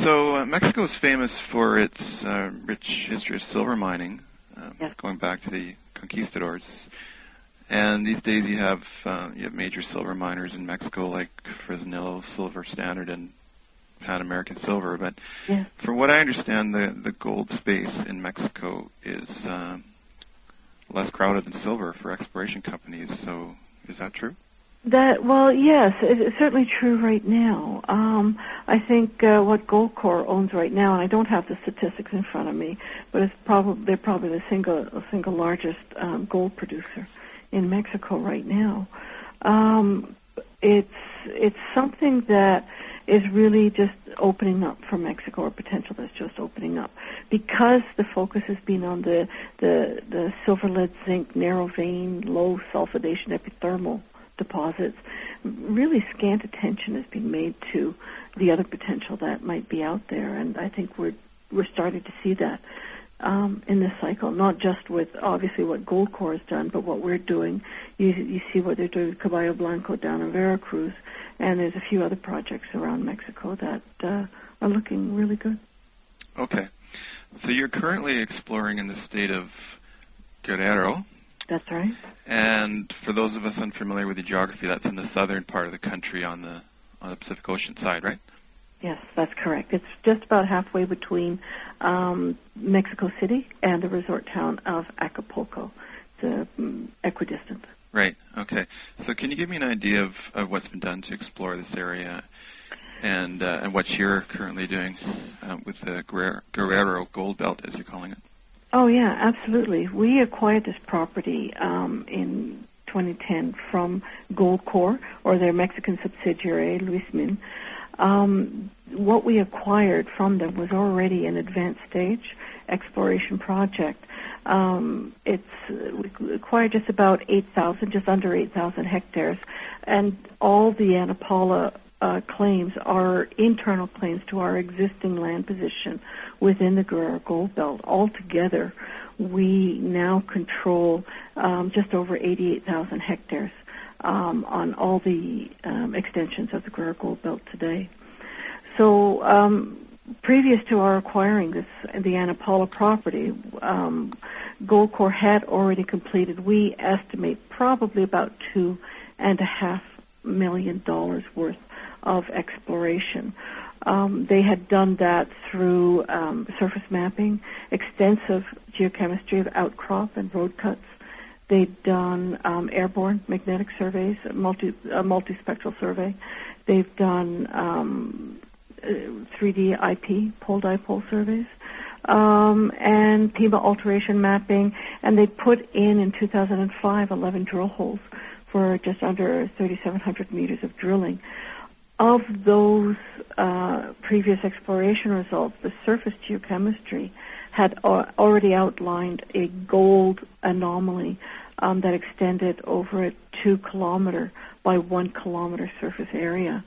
So Mexico is famous for its rich history of silver mining, Yes. going back to the conquistadors. And these days you have major silver miners in Mexico like Fresnillo, Silver Standard, and Pan American Silver. But Yes. from what I understand, the gold space in Mexico is less crowded than silver for exploration companies. So is that true? Yes, it's certainly true right now. I think what Goldcorp owns right now, and I don't have the statistics in front of me, but they're probably the single largest gold producer in Mexico right now. It's something that is really just opening up for Mexico, or potential that's just opening up, because the focus has been on the silver, lead, zinc, narrow vein, low sulfidation epithermal deposits. Really scant attention has been made to the other potential that might be out there, and I think we're starting to see that in this cycle, not just with obviously what Goldcorp has done, but what we're doing. You see what they're doing with Caballo Blanco down in Veracruz, and there's a few other projects around Mexico that are looking really good. Okay. So you're currently exploring in the state of Guerrero. That's right. And for those of us unfamiliar with the geography, that's in the southern part of the country on the Pacific Ocean side, right? Yes, that's correct. It's just about halfway between Mexico City and the resort town of Acapulco. It's equidistant. Right. Okay. So can you give me an idea of what's been done to explore this area and what you're currently doing with the Guerrero Gold Belt, as you're calling it? Oh, yeah, absolutely. We acquired this property in 2010 from Goldcorp, or their Mexican subsidiary, Luis Min. What we acquired from them was already an advanced stage exploration project. We acquired just under 8,000 hectares, and all the Ana Paula claims are internal claims to our existing land position within the Guerrero Gold Belt. Altogether, we now control just over 88,000 hectares on all the extensions of the Guerrero Gold Belt today. So previous to our acquiring the Ana Paula property, Goldcorp had already completed, we estimate, probably about $2.5 million worth of exploration. They had done that through surface mapping, extensive geochemistry of outcrop and road cuts. They'd done airborne magnetic surveys, a multispectral survey. They've done 3D IP, pole-dipole surveys, and PIMA alteration mapping, and they put in 2005 11 drill holes for just under 3,700 meters of drilling. Of those previous exploration results, the surface geochemistry had already outlined a gold anomaly that extended over a 2 kilometer by 1 kilometer surface area.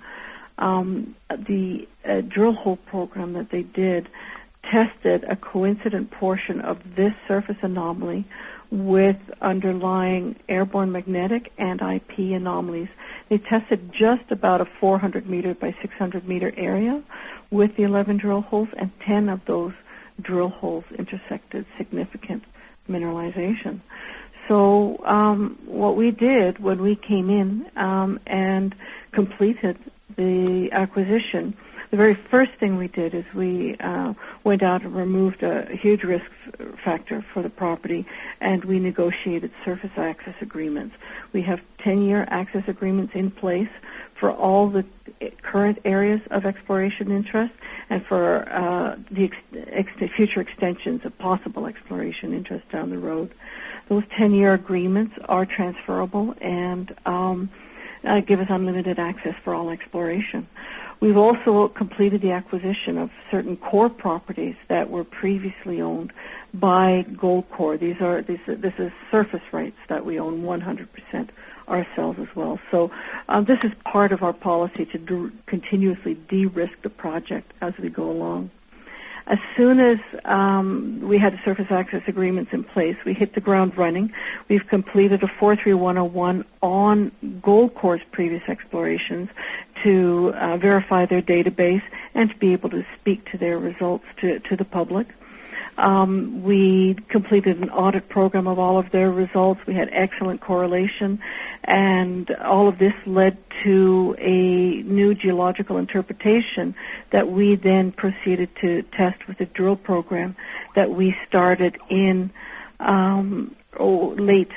The drill hole program that they did tested a coincident portion of this surface anomaly with underlying airborne magnetic and IP anomalies. They tested just about a 400 meter by 600 meter area with the 11 drill holes, and 10 of those drill holes intersected significant mineralization. So what we did when we came in and completed the acquisition, the very first thing we did is we went out and removed a huge risk factor for the property, and we negotiated surface access agreements. We have 10-year access agreements in place for all the current areas of exploration interest and for the future extensions of possible exploration interest down the road. Those 10-year agreements are transferable and give us unlimited access for all exploration. We've also completed the acquisition of certain core properties that were previously owned by Goldcorp. This is surface rights that we own 100% ourselves as well. So this is part of our policy to continuously de-risk the project as we go along. As soon as we had the surface access agreements in place, we hit the ground running. We've completed a 43101 on Goldcorp's previous explorations to verify their database and to be able to speak to their results to the public. We completed an audit program of all of their results. We had excellent correlation, and all of this led to a new geological interpretation that we then proceeded to test with a drill program that we started in late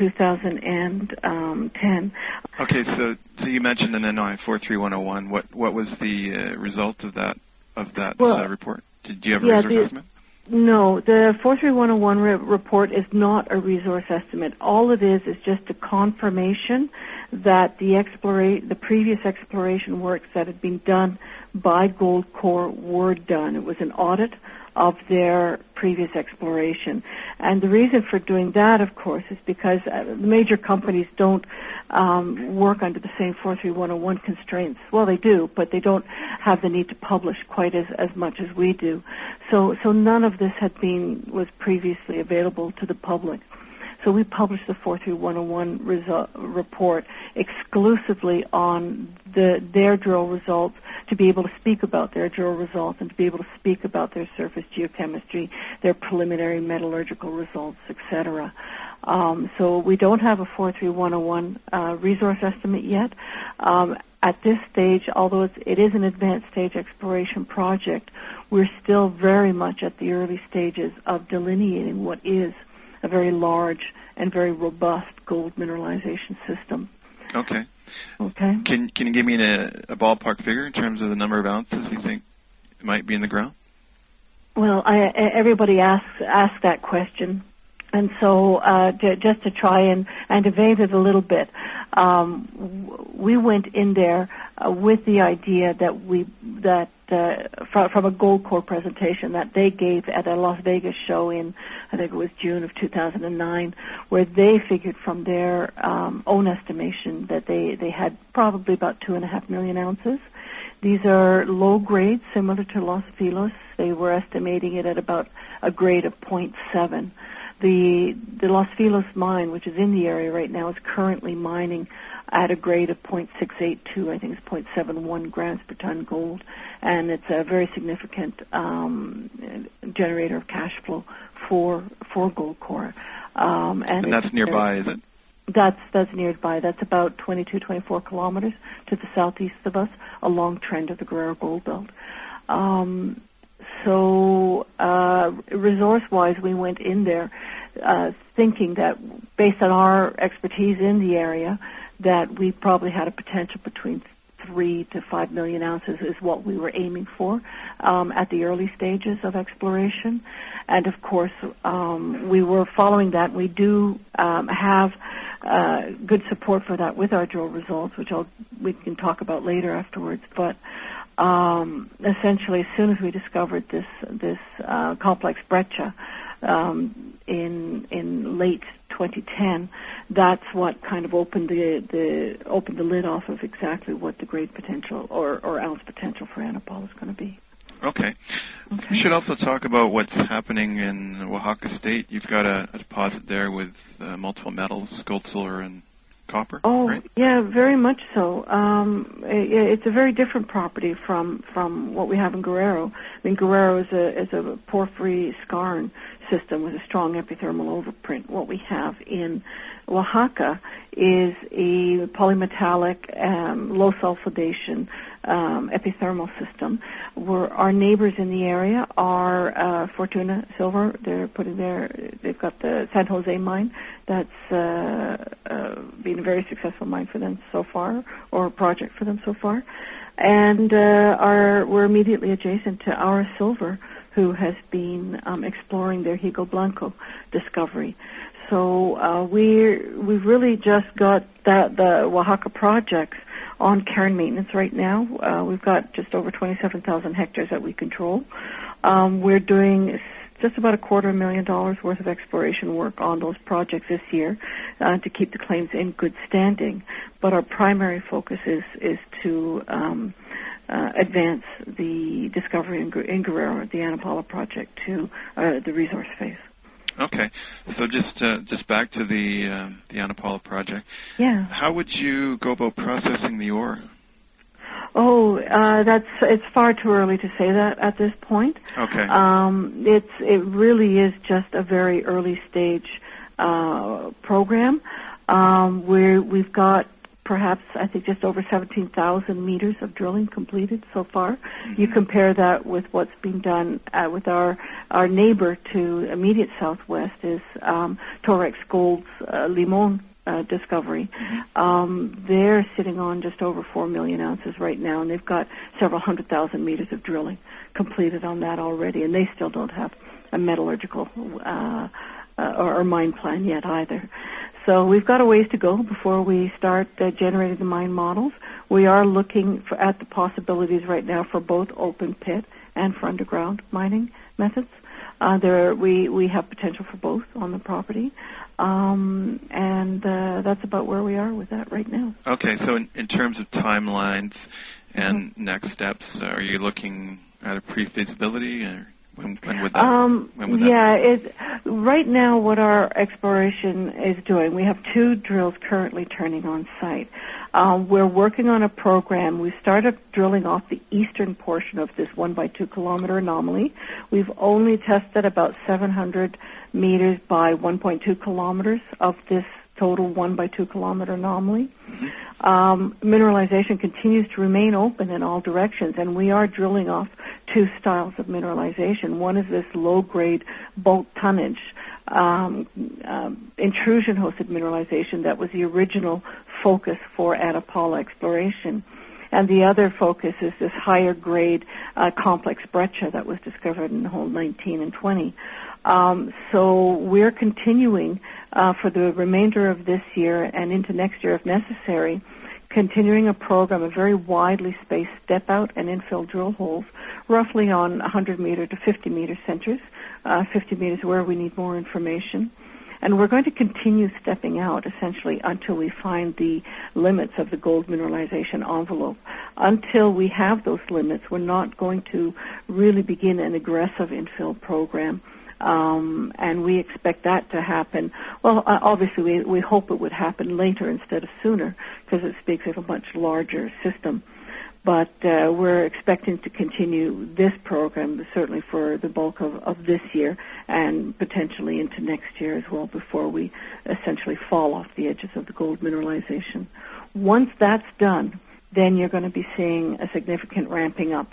2010. Okay, so you mentioned an NI 43101. What was the result of that report? Did you have a resource estimate? No, the 43101 report is not a resource estimate. All it is just a confirmation that the previous exploration works that had been done by Goldcorp were done. It was an audit of their previous exploration. And the reason for doing that, of course, is because major companies don't work under the same 43101 constraints. Well, they do, but they don't have the need to publish quite as much as we do. So none of this was previously available to the public. So we published the 43101 report exclusively on their drill results, to be able to speak about their drill results and to be able to speak about their surface geochemistry, their preliminary metallurgical results, etc. So we don't have a 43101 resource estimate yet. At this stage, although it is an advanced stage exploration project, we're still very much at the early stages of delineating what is a very large and very robust gold mineralization system. Okay. Okay. Can you give me a ballpark figure in terms of the number of ounces you think might be in the ground? Well, everybody asks that question, and so just to try and evade it a little bit, we went in there with the idea that from a Goldcorp presentation that they gave at a Las Vegas show in, I think it was June of 2009, where they figured from their own estimation that they had probably about 2.5 million ounces. These are low grades, similar to Los Filos. They were estimating it at about a grade of 0.7. The Los Filos mine, which is in the area right now, is currently mining at a grade of 0.682, I think it's 0.71 grams per ton gold, and it's a very significant generator of cash flow for Goldcorp. And that's nearby, is it? That's nearby. That's about 24 kilometers to the southeast of us, a long trend of the Guerrero Gold Belt. So resource-wise, we went in there thinking that, based on our expertise in the area, that we probably had a potential between 3 to 5 million ounces is what we were aiming for at the early stages of exploration. And of course, we were following that. We do have good support for that with our drill results, which we can talk about later afterwards. But essentially, as soon as we discovered this complex breccia in late 2010, that's what kind of opened the lid off of exactly what the grade potential or ounce potential for Ana Paula is going to be. Okay. We should also talk about what's happening in Oaxaca State. You've got a deposit there with multiple metals, gold, silver, and copper. Oh, right? Yeah, very much so. It's a very different property from what we have in Guerrero. I mean, Guerrero is a porphyry skarn system with a strong epithermal overprint. What we have in Oaxaca is a polymetallic, low sulfidation epithermal system. Our neighbors in the area are Fortuna Silver. They've got the San Jose mine. That's been a very successful mine for them so far, or a project for them so far. And we're immediately adjacent to Aura Silver, who has been exploring their Higo Blanco discovery. So we've really just got the Oaxaca projects on care and maintenance right now. We've got just over 27,000 hectares that we control. We're doing just about $250,000 worth of exploration work on those projects this year to keep the claims in good standing. But our primary focus is to advance the discovery in Guerrero, the Ana Paula project, to the resource phase. Okay, so just back to the Ana Paula project. Yeah. How would you go about processing the ore? It's far too early to say that at this point. Okay. It really is just a very early stage program where we've got perhaps, I think, just over 17,000 meters of drilling completed so far. Mm-hmm. You compare that with what's been done with our neighbor to immediate southwest is Torex Gold's Limon discovery. Mm-hmm. They're sitting on just over 4 million ounces right now, and they've got several 100,000 meters of drilling completed on that already, and they still don't have a metallurgical or mine plan yet either. So we've got a ways to go before we start generating the mine models. We are looking at the possibilities right now for both open pit and for underground mining methods. We have potential for both on the property, and that's about where we are with that right now. Okay, so in terms of timelines and next steps, are you looking at a pre-feasibility, or when would that? Right now what our exploration is doing, we have 2 drills currently turning on site. We're working on a program. We started drilling off the eastern portion of this 1 by 2 kilometer anomaly. We've only tested about 700 meters by 1.2 kilometers of this total 1 by 2 kilometer anomaly. Mineralization continues to remain open in all directions, and we are drilling off 2 styles of mineralization. One is this low-grade bulk tonnage intrusion-hosted mineralization that was the original focus for Ana Paula exploration. And the other focus is this higher-grade complex breccia that was discovered in hole 19 and 20. So we're continuing for the remainder of this year and into next year if necessary, continuing a program of very widely spaced step-out and infill drill holes, roughly on 100-meter to 50-meter centers, 50 meters where we need more information. And we're going to continue stepping out, essentially, until we find the limits of the gold mineralization envelope. Until we have those limits, we're not going to really begin an aggressive infill program. And we expect that to happen. Well, obviously, we hope it would happen later instead of sooner, because it speaks of a much larger system. But we're expecting to continue this program, certainly for the bulk of this year and potentially into next year as well, before we essentially fall off the edges of the gold mineralization. Once that's done, then you're going to be seeing a significant ramping up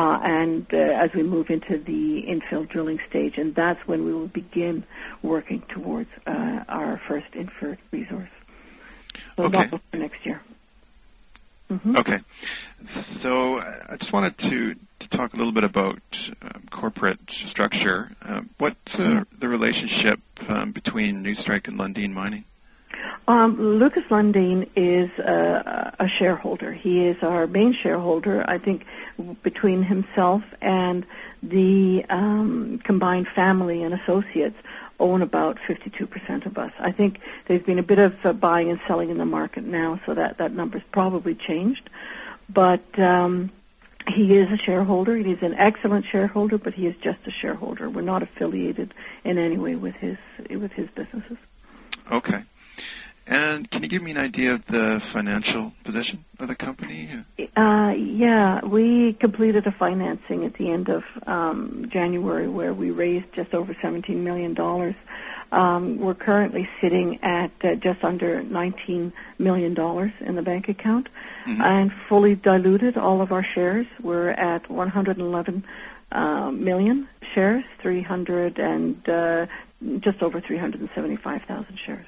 as we move into the infill drilling stage, and that's when we will begin working towards our first inferred resource. So okay. That's for next year. Mm-hmm. Okay. So I just wanted to talk a little bit about corporate structure. What's the relationship between Newstrike and Lundin Mining? Lucas Lundin is a shareholder. He is our main shareholder. I think between himself and the combined family and associates own about 52% of us. I think there's been a bit of buying and selling in the market now, so that number's probably changed. But he is a shareholder. He's an excellent shareholder, but he is just a shareholder. We're not affiliated in any way with his businesses. Okay. And can you give me an idea of the financial position of the company? Yeah, we completed a financing at the end of January where we raised just over $17 million. We're currently sitting at just under $19 million in the bank account. Mm-hmm. And fully diluted, all of our shares, we're at 111 million shares, 300 and just over 375,000 shares.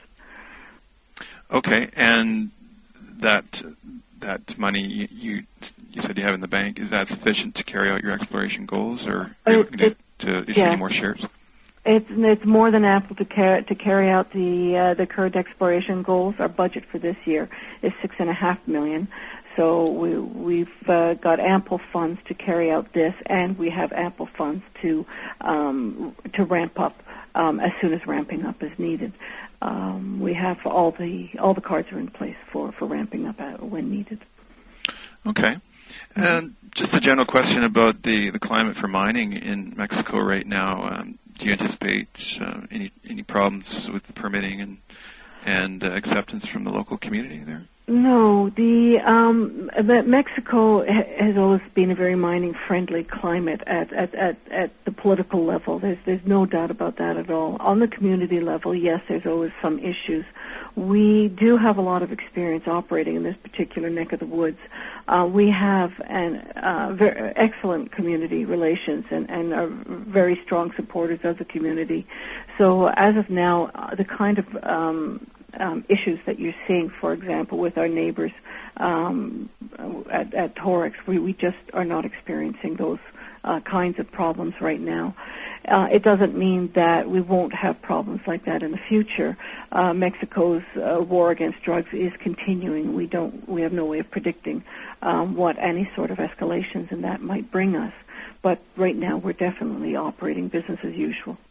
Okay, and that money you said you have in the bank, is that sufficient to carry out your exploration goals, or are you looking to issue any more shares? It's more than ample to carry out the current exploration goals. Our budget for this year is $6.5 million. So we've got ample funds to carry out this, and we have ample funds to ramp up as soon as ramping up is needed. We have all the cards are in place for ramping up when needed. Okay. And just a general question about the climate for mining in Mexico right now. Do you anticipate any problems with the permitting and acceptance from the local community there? No, Mexico has always been a very mining-friendly climate at the political level. There's no doubt about that at all. On the community level, yes, there's always some issues. We do have a lot of experience operating in this particular neck of the woods. We have very excellent community relations and are very strong supporters of the community. So as of now, the kind of issues that you're seeing, for example, with our neighbors at Torex, we just are not experiencing those kinds of problems right now. It doesn't mean that we won't have problems like that in the future. Mexico's war against drugs is continuing. We have no way of predicting what any sort of escalations in that might bring us. But right now, we're definitely operating business as usual.